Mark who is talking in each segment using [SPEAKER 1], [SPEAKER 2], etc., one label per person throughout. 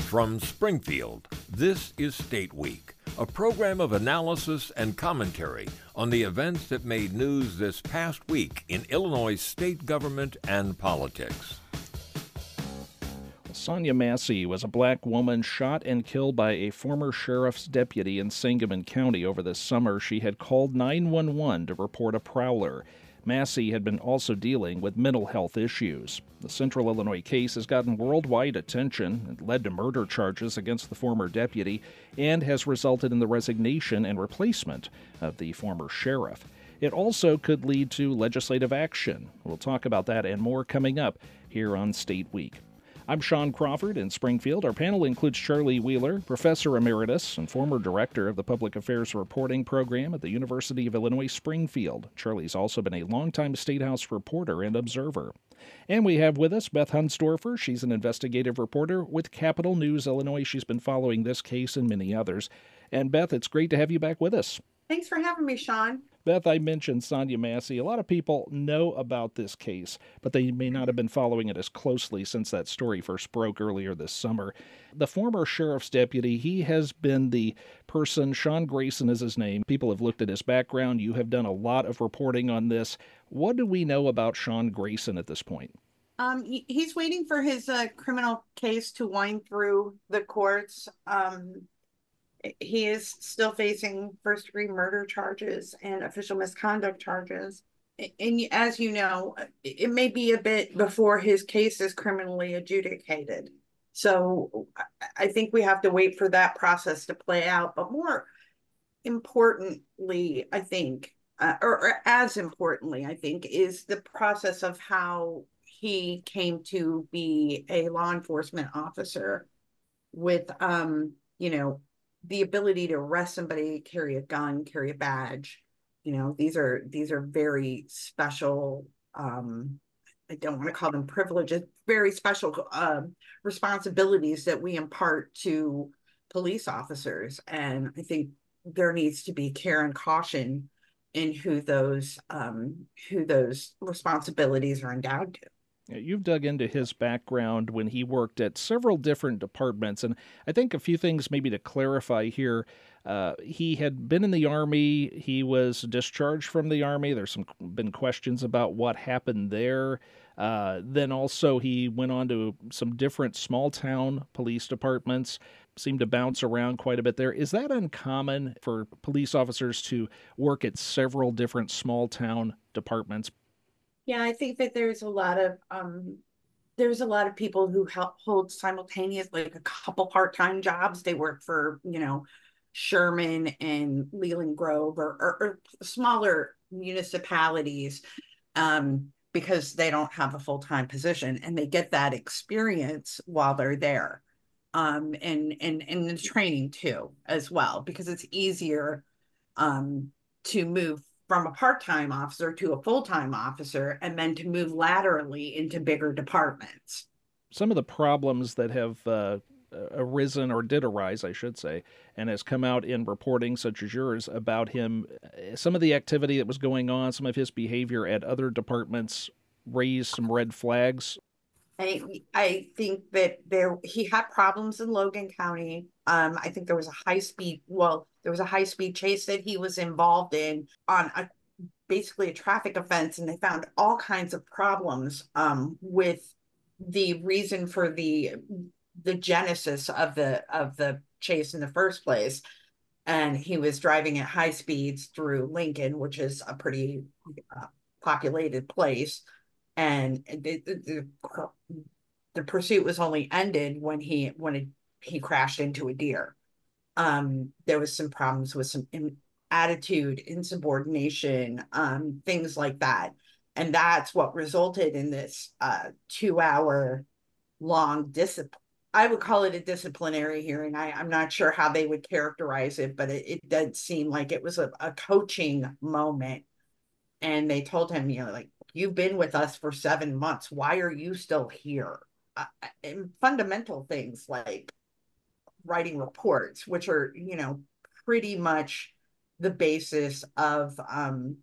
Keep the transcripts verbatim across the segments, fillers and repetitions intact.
[SPEAKER 1] From Springfield, this is State Week, a program of analysis and commentary on the events that made news this past week in Illinois state government and politics.
[SPEAKER 2] Sonia Massey was a black woman shot and killed by a former sheriff's deputy in Sangamon County over this summer. She had called nine one one to report a prowler. Massey had been also dealing with mental health issues. The Central Illinois case has gotten worldwide attention. It led to murder charges against the former deputy and has resulted in the resignation and replacement of the former sheriff. It also could lead to legislative action. We'll talk about that and more coming up here on State Week. I'm Sean Crawford in Springfield. Our panel includes Charlie Wheeler, Professor Emeritus and former Director of the Public Affairs Reporting Program at the University of Illinois Springfield. Charlie's also been a longtime State House reporter and observer. And we have with us Beth Hundsdorfer. She's an investigative reporter with Capital News Illinois. She's been following this case and many others. And Beth, it's great to have you back with us.
[SPEAKER 3] Thanks for having me, Sean.
[SPEAKER 2] Beth, I mentioned Sonia Massey. A lot of people know about this case, but they may not have been following it as closely since that story first broke earlier this summer. The former sheriff's deputy, he has been the person, Sean Grayson is his name. People have looked at his background. You have done a lot of reporting on this. What do we know about Sean Grayson at this point?
[SPEAKER 3] Um, he's waiting for his uh, criminal case to wind through the courts. Um, He is still facing first-degree murder charges and official misconduct charges. And as you know, it may be a bit before his case is criminally adjudicated. So I think we have to wait for that process to play out. But more importantly, I think, uh, or, or as importantly, I think, is the process of how he came to be a law enforcement officer with, um, you know, the ability to arrest somebody, carry a gun, carry a badge. You know, these are these are very special, um, I don't want to call them privileges, very special uh, responsibilities that we impart to police officers. And I think there needs to be care and caution in who those um, who those responsibilities are endowed to.
[SPEAKER 2] You've dug into his background when he worked at several different departments, and I think a few things maybe to clarify here. Uh, he had been in the Army. He was discharged from the Army. There's some been questions about what happened there. Uh, then also he went on to some different small-town police departments, seemed to bounce around quite a bit there. Is that uncommon for police officers to work at several different small-town departments?
[SPEAKER 3] Yeah, I think that there's a lot of um, there's a lot of people who help hold simultaneous, like a couple part-time jobs. They work for, you know, Sherman and Leland Grove or, or, or smaller municipalities um, because they don't have a full-time position, and they get that experience while they're there, um, and and and the training too as well, because it's easier um, to move from a part-time officer to a full-time officer, and then to move laterally into bigger departments.
[SPEAKER 2] Some of the problems that have uh, arisen, or did arise, I should say, and has come out in reporting such as yours about him, some of the activity that was going on, some of his behavior at other departments raised some red flags.
[SPEAKER 3] I, I think that there he had problems in Logan County. Um, I think there was a high speed, well, there was a high speed chase that he was involved in on a, basically a traffic offense, and they found all kinds of problems um, with the reason for the the genesis of the of the chase in the first place. And he was driving at high speeds through Lincoln, which is a pretty uh, populated place. And the, the, the pursuit was only ended when he when it, he crashed into a deer. Um, there was some problems with some in, attitude, insubordination, um, things like that. And that's what resulted in this uh, two-hour long discipline. I would call it a disciplinary hearing. I, I'm not sure how they would characterize it, but it, it did seem like it was a, a coaching moment. And they told him, you know, like, you've been with us for seven months. Why are you still here? Uh, and fundamental things like writing reports, which are, you know, pretty much the basis of, um,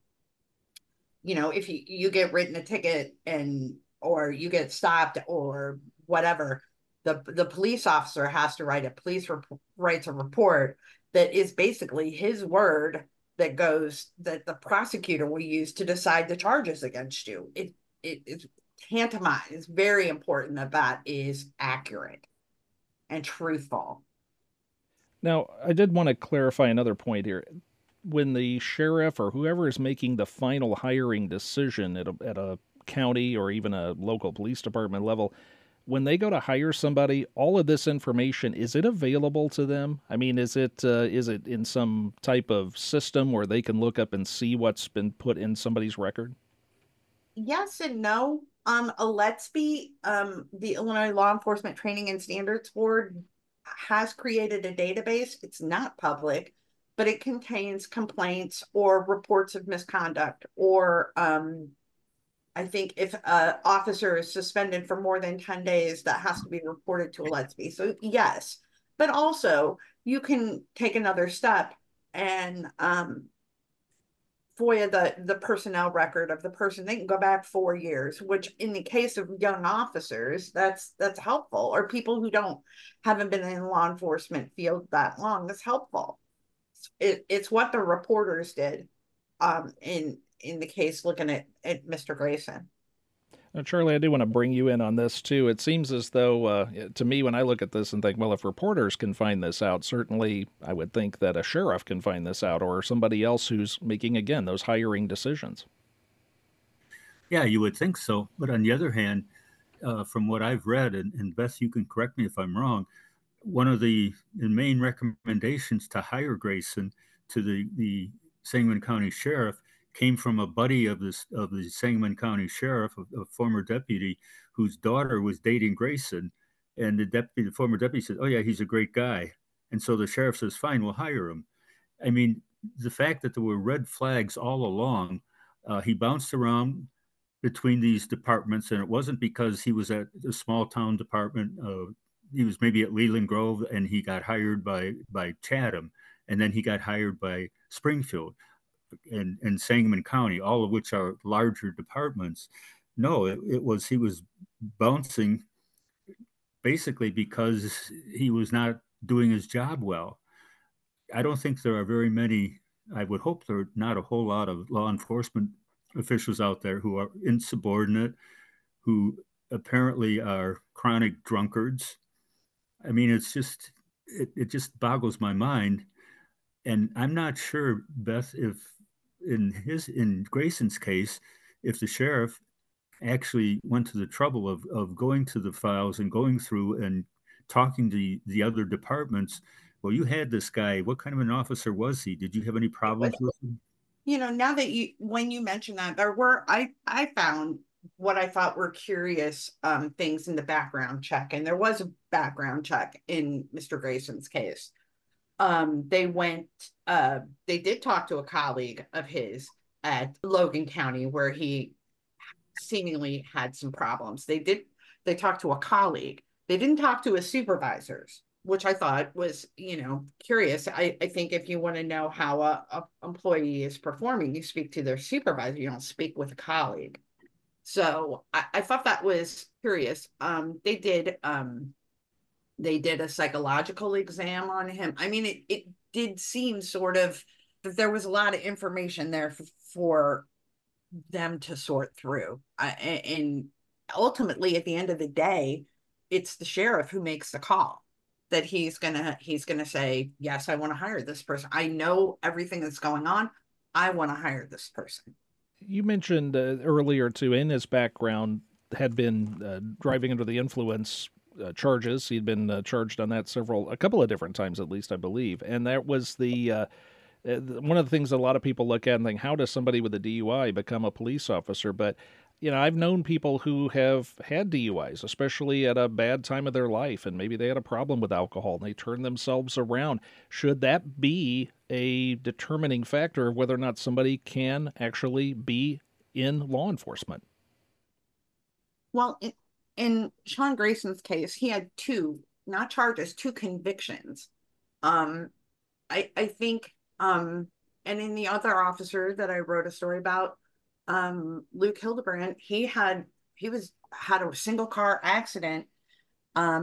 [SPEAKER 3] you know, if you, you get written a ticket and, or you get stopped or whatever, the the police officer has to write a police rep- writes a report that is basically his word that goes that the prosecutor will use to decide the charges against you. It it is tantamount. It's very important that that is accurate and truthful.
[SPEAKER 2] Now, I did want to clarify another point here. When the sheriff or whoever is making the final hiring decision at a, at a county or even a local police department level, when they go to hire somebody, all of this information, is it available to them? I mean, is it uh, is it in some type of system where they can look up and see what's been put in somebody's record?
[SPEAKER 3] Yes and no. Um, a Let's Be, um, the Illinois Law Enforcement Training and Standards Board has created a database. It's not public, but it contains complaints or reports of misconduct, or um, I think if an officer is suspended for more than ten days, that has to be reported to a Let's Be. So yes, but also you can take another step and um, FOIA the, the personnel record of the person. They can go back four years, which in the case of young officers, that's that's helpful, or people who don't haven't been in the law enforcement field that long. That's helpful. It, it's what the reporters did um, in in the case looking at, at Mister Grayson.
[SPEAKER 2] Now, Charlie, I do want to bring you in on this too. It seems as though, uh, to me, when I look at this and think, well, if reporters can find this out, certainly I would think that a sheriff can find this out, or somebody else who's making, again, those hiring decisions.
[SPEAKER 4] Yeah, you would think so. But on the other hand, uh, from what I've read, and, and Beth, you can correct me if I'm wrong, one of the, the main recommendations to hire Grayson to the, the Sangamon County Sheriff came from a buddy of this of the Sangamon County Sheriff, a, a former deputy, whose daughter was dating Grayson, and the deputy, the former deputy, said, "Oh yeah, he's a great guy," and so the sheriff says, "Fine, we'll hire him." I mean, the fact that there were red flags all along, uh, he bounced around between these departments, and it wasn't because he was at a small town department. Uh, he was maybe at Leland Grove, and he got hired by by Chatham, and then he got hired by Springfield and, and Sangamon County, all of which are larger departments. No, it, it was he was bouncing basically because he was not doing his job well. I don't think there are very many, I would hope there are not a whole lot of law enforcement officials out there who are insubordinate, who apparently are chronic drunkards. I mean, it's just, it, it just boggles my mind. And I'm not sure, Beth, if in his in Grayson's case, if the sheriff actually went to the trouble of of going to the files and going through and talking to the, the other departments. Well, you had this guy. What kind of an officer was he? Did you have any problems with him?
[SPEAKER 3] You know, now that you when you mentioned that, there were I I found what I thought were curious um, things in the background check, and there was a background check in Mister Grayson's case. Um, they went, uh, they did talk to a colleague of his at Logan County where he seemingly had some problems. They did, they talked to a colleague. They didn't talk to his supervisors, which I thought was, you know, curious. I, I think if you want to know how a, a employee is performing, you speak to their supervisor, you don't speak with a colleague. So I, I thought that was curious. Um, they did, um, They did a psychological exam on him. I mean, it, it did seem sort of that there was a lot of information there for, for them to sort through. Uh, and ultimately, at the end of the day, it's the sheriff who makes the call that he's gonna he's gonna say, yes, I want to hire this person. I know everything that's going on. I want to hire this person.
[SPEAKER 2] You mentioned uh, earlier too, in his background, had been uh, driving under the influence uh, charges. He'd been uh, charged on that several, a couple of different times at least, I believe. And that was the uh, uh, one of the things a lot of people look at and think, how does somebody with a D U I become a police officer? But you know, I've known people who have had D U Is, especially at a bad time of their life, and maybe they had a problem with alcohol and they turned themselves around. Should that be a determining factor of whether or not somebody can actually be in law enforcement?
[SPEAKER 3] Well, in, in Sean Grayson's case, he had two, not charges, two convictions. Um, I, I think, um, and in the other officer that I wrote a story about, um, Luke Hildebrand, he had, he was, had a single car accident. Um,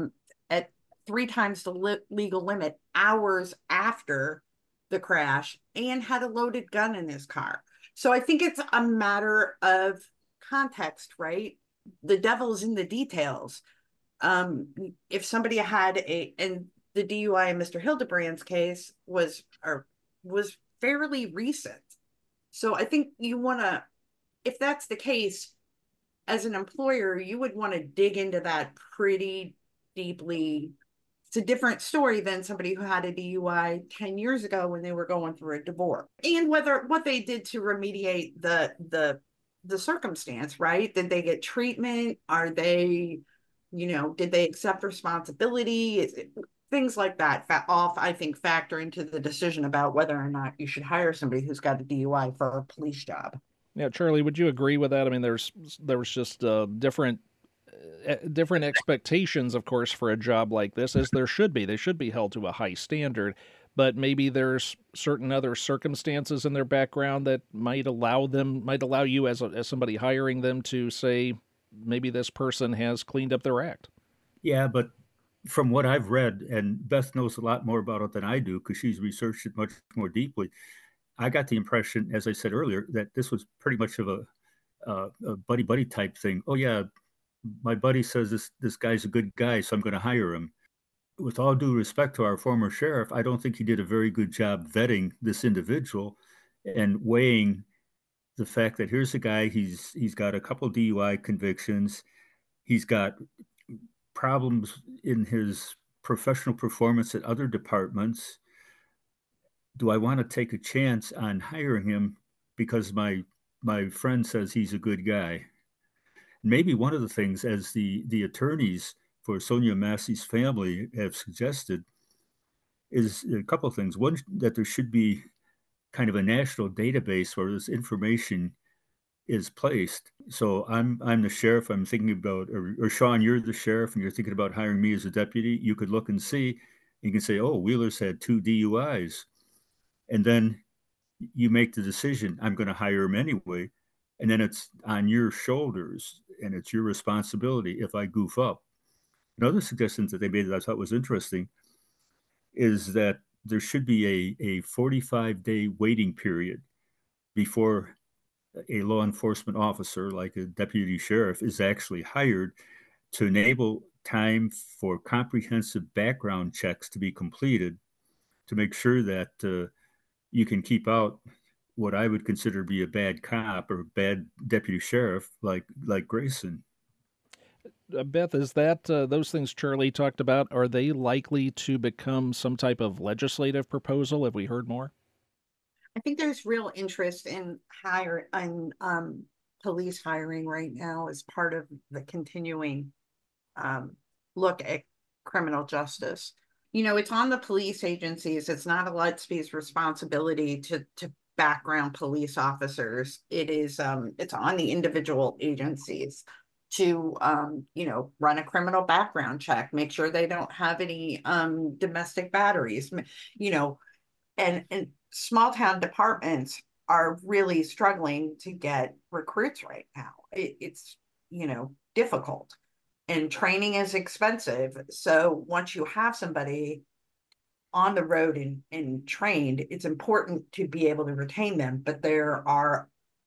[SPEAKER 3] at three times the li- legal limit hours after the crash and had a loaded gun in his car. So I think it's a matter of context, right? The devil's in the details. Um, if somebody had a, and the D U I in Mister Hildebrand's case was, or was fairly recent. So I think you want to, if that's the case, as an employer, you would want to dig into that pretty deeply. It's a different story than somebody who had a D U I ten years ago when they were going through a divorce, and whether what they did to remediate the the the circumstance, right? Did they get treatment? Are they, you know, did they accept responsibility? Is it, things like that all, I think, factor into the decision about whether or not you should hire somebody who's got a D U I for a police job.
[SPEAKER 2] Yeah, Charlie, would you agree with that? I mean, there's there was just uh, different uh, different expectations, of course, for a job like this, as there should be. They should be held to a high standard, but maybe there's certain other circumstances in their background that might allow them, might allow you as a, as somebody hiring them to say, maybe this person has cleaned up their act.
[SPEAKER 4] Yeah, but from what I've read, and Beth knows a lot more about it than I do because she's researched it much more deeply. I got the impression, as I said earlier, that this was pretty much of a, uh, a buddy buddy type thing. Oh yeah, my buddy says this this guy's a good guy, so I'm going to hire him. With all due respect to our former sheriff, I don't think he did a very good job vetting this individual and weighing the fact that here's a guy, he's he's got a couple D U I convictions, he's got problems in his professional performance at other departments. Do I want to take a chance on hiring him because my my friend says he's a good guy? Maybe one of the things, as the the attorneys for Sonia Massey's family have suggested, is a couple of things. One, that there should be kind of a national database where this information is placed. So I'm I'm the sheriff. I'm thinking about, or, or Sean, you're the sheriff, and you're thinking about hiring me as a deputy. You could look and see. You can say, oh, Wheeler's had two D U Is, and then you make the decision. I'm going to hire him anyway, and then it's on your shoulders, and it's your responsibility if I goof up. Another suggestion that they made that I thought was interesting is that there should be a, a forty-five day waiting period before a law enforcement officer, like a deputy sheriff, is actually hired to enable time for comprehensive background checks to be completed to make sure that uh, you can keep out what I would consider to be a bad cop or bad deputy sheriff like like Grayson.
[SPEAKER 2] Uh, Beth, is that uh, those things Charlie talked about, are they likely to become some type of legislative proposal? Have we heard more?
[SPEAKER 3] I think there's real interest in hire in um, police hiring right now as part of the continuing um, look at criminal justice. You know, it's on the police agencies. It's not a Ledsby's responsibility to to background police officers. It is um, it's on the individual agencies to um, you know, run a criminal background check, make sure they don't have any um, domestic batteries, you know, and and small town departments are really struggling to get recruits right now. It, it's, you know, difficult, and training is expensive. So once you have somebody on the road and, and trained, it's important to be able to retain them. But there are,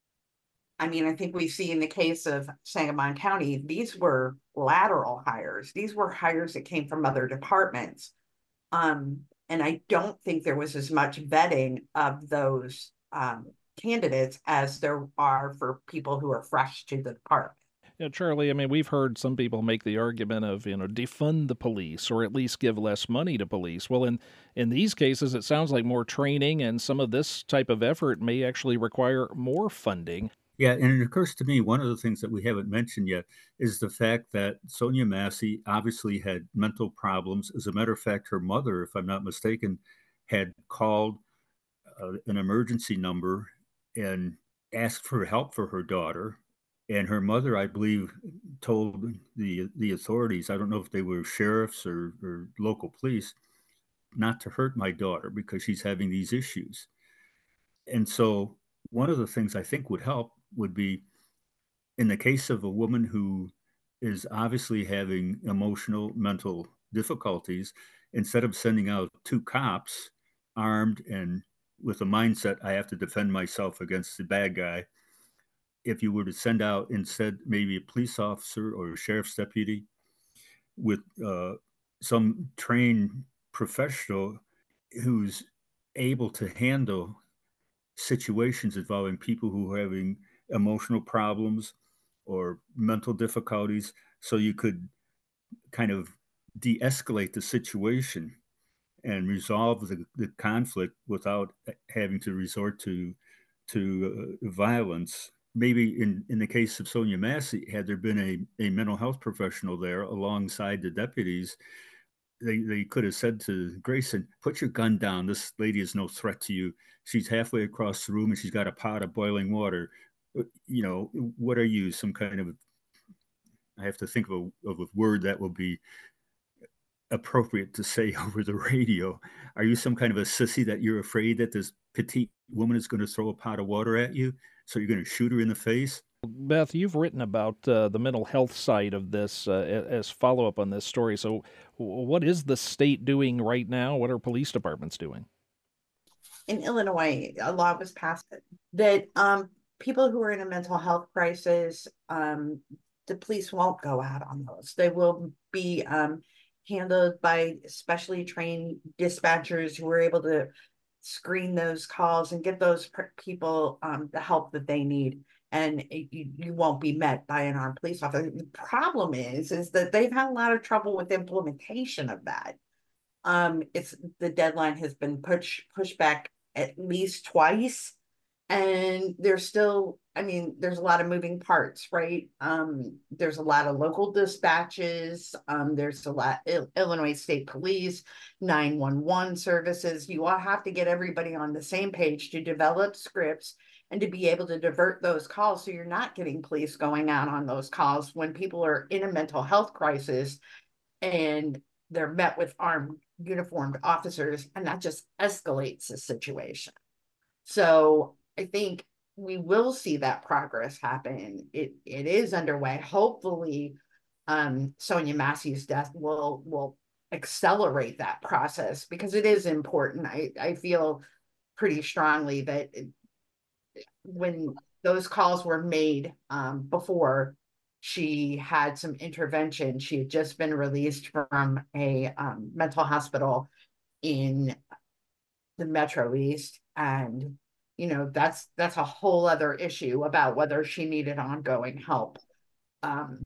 [SPEAKER 3] I mean, I think we see in the case of Sangamon County, these were lateral hires. These were hires that came from other departments. Um, and I don't think there was as much vetting of those um, candidates as there are for people who are fresh to the department.
[SPEAKER 2] Yeah, Charlie, I mean, we've heard some people make the argument of, you know, defund the police or at least give less money to police. Well, in, in these cases, it sounds like more training and some of this type of effort may actually require more funding.
[SPEAKER 4] Yeah, and it occurs to me, one of the things that we haven't mentioned yet is the fact that Sonia Massey obviously had mental problems. As a matter of fact, her mother, if I'm not mistaken, had called uh, an emergency number and asked for help for her daughter. And her mother, I believe, told the the authorities, I don't know if they were sheriffs or, or local police, not to hurt my daughter because she's having these issues. And so one of the things I think would help would be, in the case of a woman who is obviously having emotional, mental difficulties, instead of sending out two cops armed and with a mindset, I have to defend myself against the bad guy, if you were to send out instead maybe a police officer or a sheriff's deputy with uh, some trained professional who's able to handle situations involving people who are having emotional problems or mental difficulties, so you could kind of de-escalate the situation and resolve the, the conflict without having to resort to to uh, violence. Maybe in, in the case of Sonia Massey, had there been a, a mental health professional there alongside the deputies, they, they could have said to Grayson, put your gun down. This lady is no threat to you. She's halfway across the room and she's got a pot of boiling water. You know, what are you, some kind of, I have to think of a, of a word that will be appropriate to say over the radio. Are you some kind of a sissy that you're afraid that this petite woman is going to throw a pot of water at you, so you're going to shoot her in the face?
[SPEAKER 2] Beth, you've written about uh, the mental health side of this uh, as follow-up on this story. So what is the state doing right now? What are police departments doing?
[SPEAKER 3] In Illinois, a law was passed that um, people who are in a mental health crisis, um, the police won't go out on those. They will be um, handled by specially trained dispatchers who are able to screen those calls and give those people um, the help that they need. And it, you, you won't be met by an armed police officer. The problem is, is that they've had a lot of trouble with implementation of that. Um, it's the deadline has been pushed pushed back at least twice, and there's still, I mean, there's a lot of moving parts, right? Um, there's a lot of local dispatches. Um, there's a lot, Il- Illinois State Police, nine one one services. You all have to get everybody on the same page to develop scripts and to be able to divert those calls, so you're not getting police going out on those calls when people are in a mental health crisis and they're met with armed uniformed officers, and that just escalates the situation. So I think we will see that progress happen. It it is underway. Hopefully, um, Sonia Massey's death will will accelerate that process, because it is important. I, I feel pretty strongly that it, when those calls were made um, before she had some intervention, she had just been released from a um, mental hospital in the Metro East, and you know that's that's a whole other issue about whether she needed ongoing help. Um,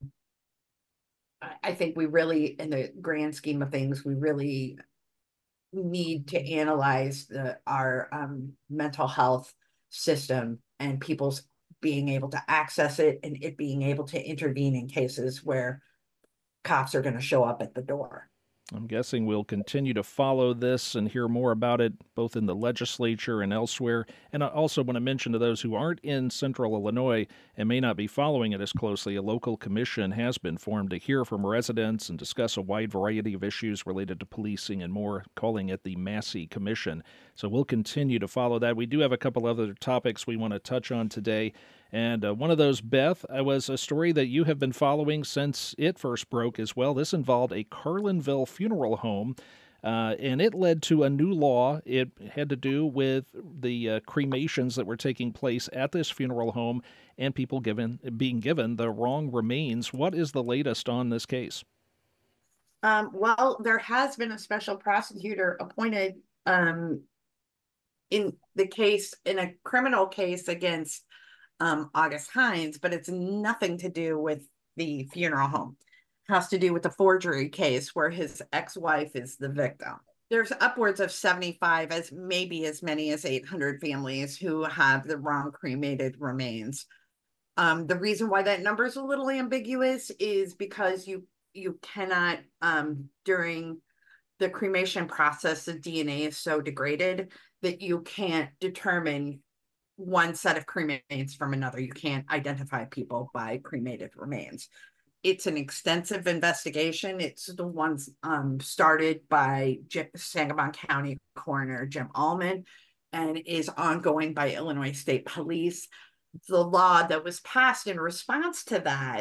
[SPEAKER 3] I think we really, in the grand scheme of things, we really need to analyze the our um, mental health system and people's being able to access it, and it being able to intervene in cases where cops are going to show up at the door.
[SPEAKER 2] I'm guessing we'll continue to follow this and hear more about it both in the legislature and elsewhere. And I also want to mention to those who aren't in central Illinois and may not be following it as closely, a local commission has been formed to hear from residents and discuss a wide variety of issues related to policing and more, calling it the Massey Commission. So we'll continue to follow that. We do have a couple other topics we want to touch on today. And uh, one of those, Beth, uh, was a story that you have been following since it first broke as well. This involved a Carlinville funeral home, uh, and it led to a new law. It had to do with the uh, cremations that were taking place at this funeral home and people given being given the wrong remains. What is the latest on this case?
[SPEAKER 3] Um, well, there has been a special prosecutor appointed um, in the case, in a criminal case against Um, August Hines, but it's nothing to do with the funeral home. It has to do with the forgery case where his ex-wife is the victim. There's upwards of seventy-five, as maybe as many as eight hundred families who have the wrong cremated remains. Um, the reason why that number is a little ambiguous is because you you cannot, um, during the cremation process, the D N A is so degraded that you can't determine one set of cremains from another. You can't identify people by cremated remains. It's an extensive investigation. It's the ones um, started by J- Sangamon County Coroner Jim Allman, and is ongoing by Illinois State Police. The law that was passed in response to that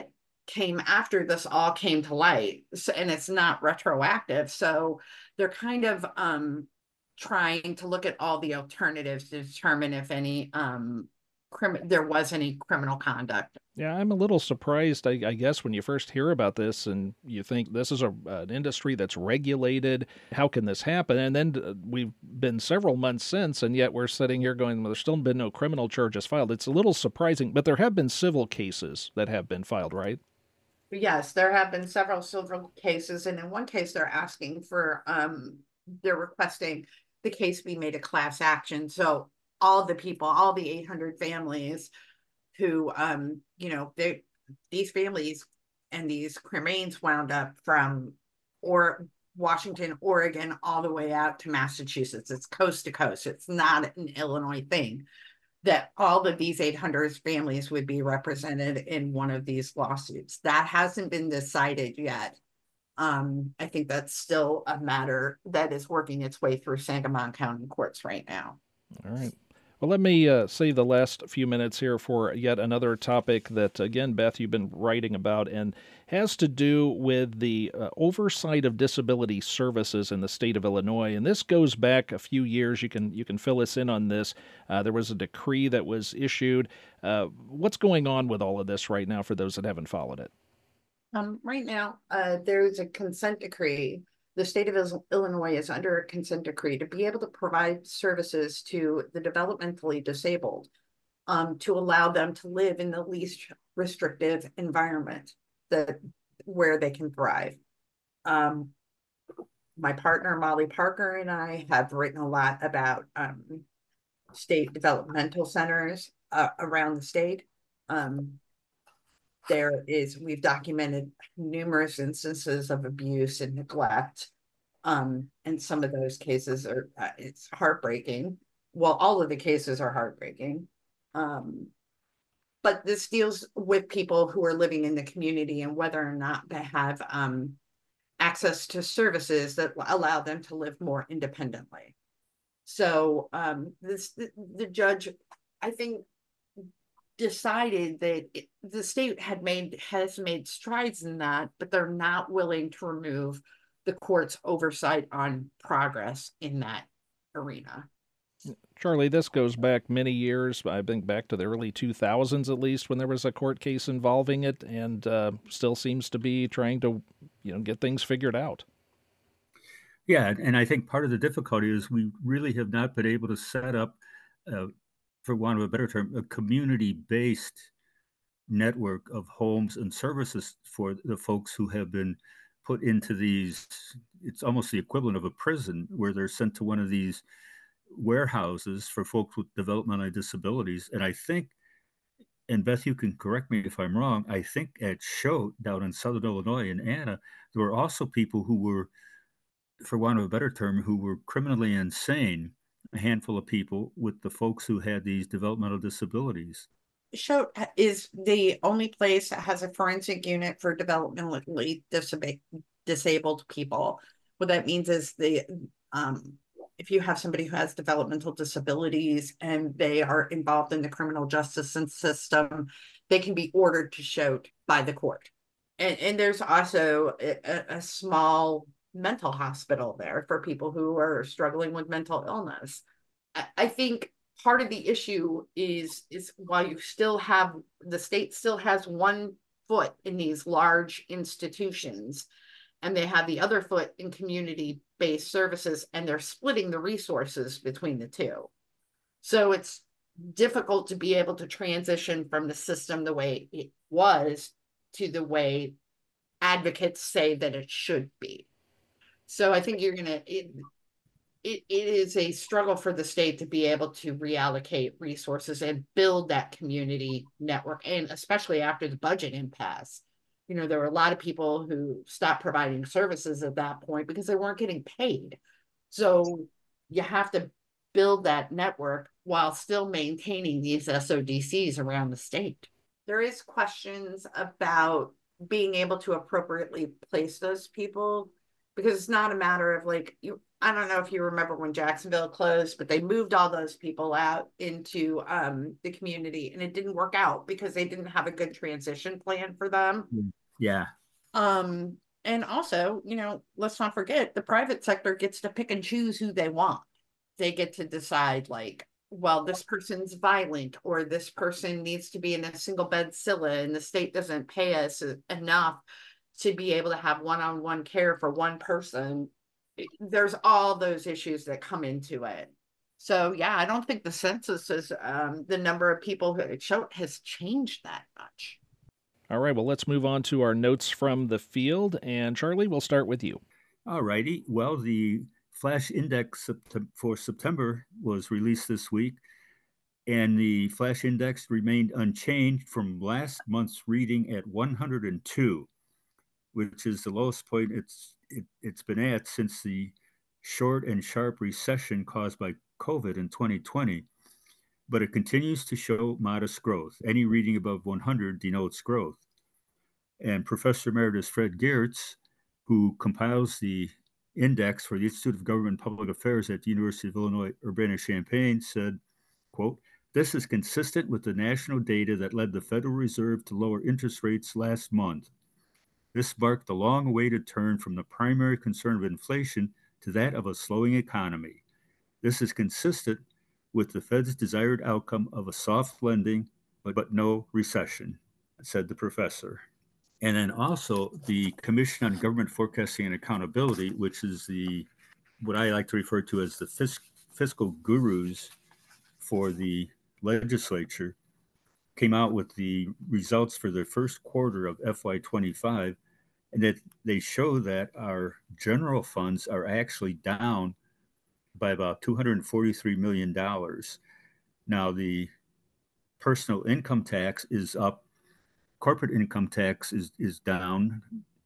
[SPEAKER 3] came after this all came to light. So, and it's not retroactive. So they're kind of um, trying to look at all the alternatives to determine if any um, crim- there was any criminal conduct.
[SPEAKER 2] Yeah, I'm a little surprised, I, I guess, when you first hear about this and you think this is a, an industry that's regulated. How can this happen? And then uh, we've been several months since, and yet we're sitting here going, well, there's still been no criminal charges filed. It's a little surprising, but there have been civil cases that have been filed, right?
[SPEAKER 3] Yes, there have been several civil cases, and in one case, they're asking for, um, they're requesting the case be made a class action. So all the people, all the eight hundred families who, um, you know, they, these families and these cremains wound up from or Washington, Oregon, all the way out to Massachusetts. It's coast to coast. It's not an Illinois thing. That all of these eight hundred families would be represented in one of these lawsuits. That hasn't been decided yet. Um, I think that's still a matter that is working its way through Sangamon County courts right now.
[SPEAKER 2] All right. Well, let me uh, save the last few minutes here for yet another topic that, again, Beth, you've been writing about and has to do with the uh, oversight of disability services in the state of Illinois. And this goes back a few years. You can you can fill us in on this. Uh, there was a decree that was issued. Uh, what's going on with all of this right now for those that haven't followed it?
[SPEAKER 3] Um, right now, uh, there's a consent decree. The state of Illinois is under a consent decree to be able to provide services to the developmentally disabled, um, to allow them to live in the least restrictive environment that where they can thrive. Um, my partner, Molly Parker, and I have written a lot about um, state developmental centers uh, around the state. Um, There is, we've documented numerous instances of abuse and neglect. Um, and some of those cases are, uh, it's heartbreaking. Well, all of the cases are heartbreaking. Um, but this deals with people who are living in the community and whether or not they have um, access to services that allow them to live more independently. So um, this, the, the judge, I think, decided that it, the state had made has made strides in that, but they're not willing to remove the court's oversight on progress in that arena.
[SPEAKER 2] Charlie, this goes back many years, I think back to the early two thousands at least, when there was a court case involving it, and uh, still seems to be trying to, you know, get things figured out.
[SPEAKER 4] Yeah, and I think part of the difficulty is we really have not been able to set up, uh, for want of a better term, a community-based network of homes and services for the folks who have been put into these, it's almost the equivalent of a prison, where they're sent to one of these warehouses for folks with developmental disabilities. And I think, and Beth, you can correct me if I'm wrong, I think at Choate down in Southern Illinois in Anna, there were also people who were, for want of a better term, who were criminally insane, a handful of people with the folks who had these developmental disabilities.
[SPEAKER 3] Choate is the only place that has a forensic unit for developmentally disab- disabled people. What that means is the um, if you have somebody who has developmental disabilities and they are involved in the criminal justice system, they can be ordered to Choate by the court. And, and there's also a, a small mental hospital there for people who are struggling with mental illness. I, I think part of the issue is, is while you still have, the state still has one foot in these large institutions, and they have the other foot in community-based services, and they're splitting the resources between the two. So it's difficult to be able to transition from the system the way it was to the way advocates say that it should be. So I think you're gonna, it, it, it is a struggle for the state to be able to reallocate resources and build that community network, and especially after the budget impasse. You know, there were a lot of people who stopped providing services at that point because they weren't getting paid. So you have to build that network while still maintaining these S O D Cs around the state. There is questions about being able to appropriately place those people, because it's not a matter of like, you, I don't know if you remember when Jacksonville closed, but they moved all those people out into um, the community, and it didn't work out because they didn't have a good transition plan for them. Mm.
[SPEAKER 4] Yeah.
[SPEAKER 3] Um, and also, you know, let's not forget the private sector gets to pick and choose who they want. They get to decide, like, well, this person's violent, or this person needs to be in a single bed S I L A, and the state doesn't pay us enough to be able to have one-on-one care for one person. There's all those issues that come into it. So yeah, I don't think the census is um, the number of people who it showed has changed that much.
[SPEAKER 2] All right, well, let's move on to our notes from the field. And Charlie, we'll start with you.
[SPEAKER 4] All righty. Well, the flash index for September was released this week, and the flash index remained unchanged from last month's reading at one hundred two, which is the lowest point it's it, it's been at since the short and sharp recession caused by COVID in twenty twenty. But it continues to show modest growth. Any reading above one hundred denotes growth. And Professor Emeritus Fred Geertz, who compiles the index for the Institute of Government and Public Affairs at the University of Illinois Urbana-Champaign, said, quote, "This is consistent with the national data that led the Federal Reserve to lower interest rates last month. This marked the long-awaited turn from the primary concern of inflation to that of a slowing economy. This is consistent with the Fed's desired outcome of a soft landing, but, but no recession," said the professor. And then also the Commission on Government Forecasting and Accountability, which is the what I like to refer to as the fisc, fiscal gurus for the legislature, came out with the results for the first quarter of F Y twenty-five, and that they show that our general funds are actually down by about two hundred forty-three million dollars. Now, the personal income tax is up. Corporate income tax is, is down.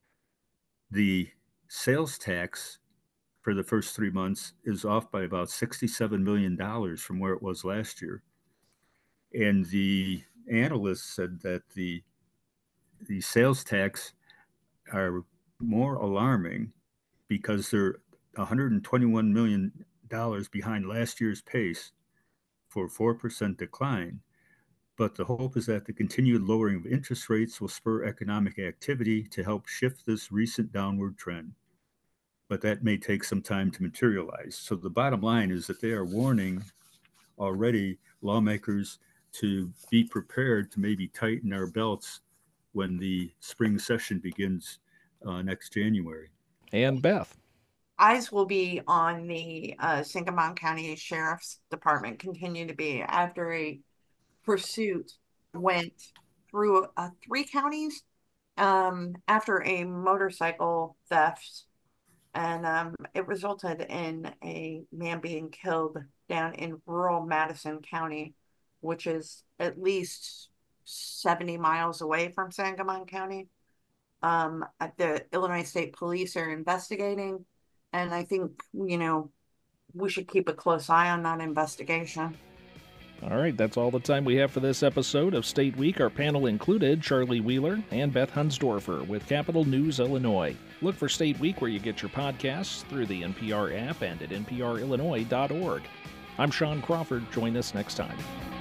[SPEAKER 4] The sales tax for the first three months is off by about sixty-seven million dollars from where it was last year. And the analysts said that the, the sales tax are more alarming because they're one hundred twenty-one million dollars behind last year's pace for a four percent decline. But the hope is that the continued lowering of interest rates will spur economic activity to help shift this recent downward trend. But that may take some time to materialize. So the bottom line is that they are warning already lawmakers to be prepared to maybe tighten our belts when the spring session begins uh, next January.
[SPEAKER 2] And Beth.
[SPEAKER 3] Eyes will be on the uh, Sangamon County Sheriff's Department, continue to be, after a pursuit went through uh, three counties um, after a motorcycle theft, and um, it resulted in a man being killed down in rural Madison County, which is at least seventy miles away from Sangamon County. Um, the Illinois State Police are investigating, and I think, you know, we should keep a close eye on that investigation.
[SPEAKER 2] All right, that's all the time we have for this episode of State Week. Our panel included Charlie Wheeler and Beth Hunsdorfer with Capital News Illinois. Look for State Week where you get your podcasts through the N P R app and at N P R Illinois dot org. I'm Sean Crawford. Join us next time.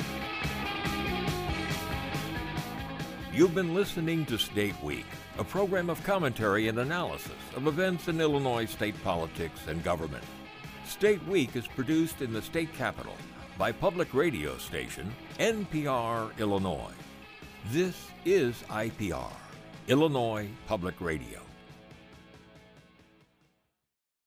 [SPEAKER 1] You've been listening to State Week, a program of commentary and analysis of events in Illinois state politics and government. State Week is produced in the state capital by public radio station N P R Illinois. This is I P R, Illinois Public Radio.